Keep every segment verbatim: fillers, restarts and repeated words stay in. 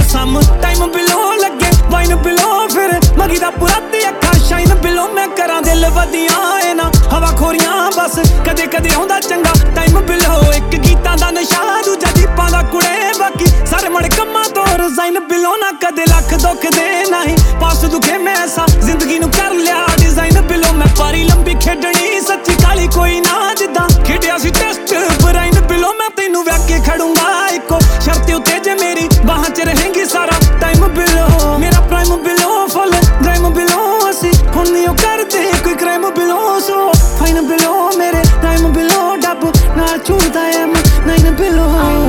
सम time बिलो लगे wine बिलो फिर मगी दा पुराती अखा शाइन बिलो मैं करा दिल वदियां ए ना हवा खोरियां बस कदे कदे आउंदा चंगा टाइम बिलो एक गीतां दा नशा दूजा दीपां दा कुड़े बाकी सारे मड़ कम्मां तो रिजाइन बिलो ना कदे लख दुख दे नहीं पास दुखे मैं ऐसा जिंदगी नू कर लिया डिजाइन बिलो मैं पारी लंबी खेडनी सच्ची काली कोई ना जिद्दां खेडिया सी टेस्ट ब्राइन बिलो मैं तैनू व्या के खड़ूंगा इको शर्त उत्ते जे मेरी बाहां च रहेंगी सारा टाइम बिलो मेरा प्राइम बिलो फुल ड्राइम बिलो असी हुण नहीं करदे कोई क्राइम बिलो सो फाइन बिलो मेरे टाइम बिलो डब नाल छूटदा ऐ नाइन बिलो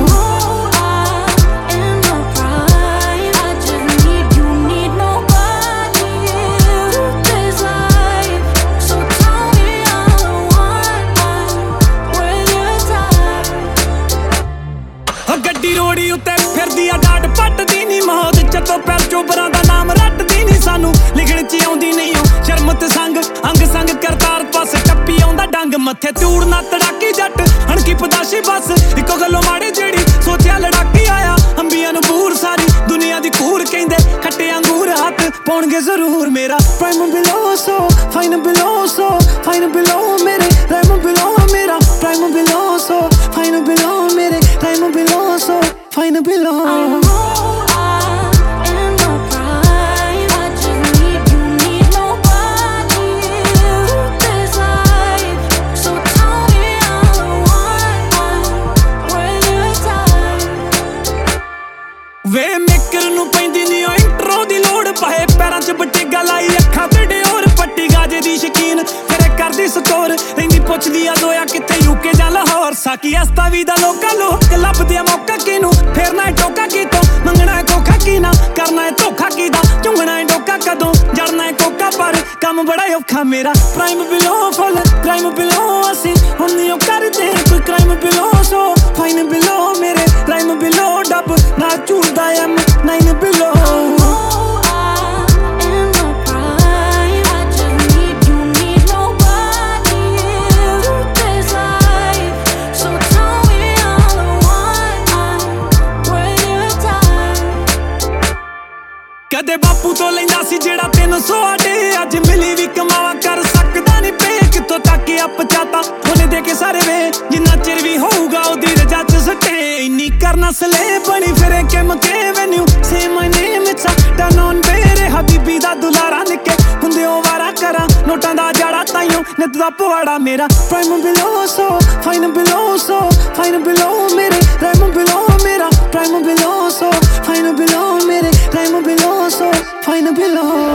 गड्डी रोड़ी उत्ते फिरदी आ डाट पटदी नी मौत चतो पैर चोबरां दा नाम रटदी नी सानू लिखण च आउंदी नहीं ओ शर्म ते संग अंग संग करतार पास टप्पी आउंदा डंग मत्थे तूड़ ना तड़ाकी जट हणकी पदाशी बस इको गल्लो माड़ी जेड़ी सोचिया लड़ाकी आया अंबियां नू पूर सारी दुनिया दी कूर कहंदे खट्टे अंगूर हाथ पाउणगे जरूर मेरा प्राइम बिलो सो फाइन बिलो सो फाइन बिलो मेरे प्राइम बिलो मेरा प्राइम बिलो सो फाइन बिलो मेरे प्राइम बिलो so fine below I know I am no prime I just need you need nobody this life so tell me all I want when you're tired way maker नू पैंदी नी ओ intro दी लोड़ पाए पैरां च बटेगा लाई अखां ते डोर पट्टी गाजे दी शकीन फिर करदी स्टोर रहिंदी पुछदी आ दोया किथे यूके जां लाहौर साकी अस्ता वी दा लोका लोक लभदे मौका किनू फेरना है टोका की तो मंगना है कोखा की ना करना है धोखा की दा चुंगना है डोका कदों जड़ना है कोका पर काम बड़ा औखा मेरा प्राइम बिलो फुल क्राइम बिलो असी हुण नहीं करदे कोई क्राइम बिलो सो फाइन बिलो मेरे प्राइम बिलो डब ना झूठदा ऐ नाइन बिलो कदे बापू तो लैंदा सी जेड़ा तीन सौ आडे अज मिली भी कमावा कर सकदा नहीं पे कितों तक अप चाहता होने दे के सारे वे जिन्ना चिर भी होऊगा ओदी रजा च सटे इन्नी करना सले बनी फिरे के मके वेन्यू say my name it's done on बेरे हबीबी दा दुलारा निके हुंदे ओ वारा करा नोटां दा जाड़ा ताइयों नित दा पवाड़ा मेरा प्राइम बिलो सो फाइन बिलो सो फाइन बिलो मेरे प्राइम बिलो मेरा प्राइम बिलो सो फाइन बिलो मेरे प्राइम बिलो so fine below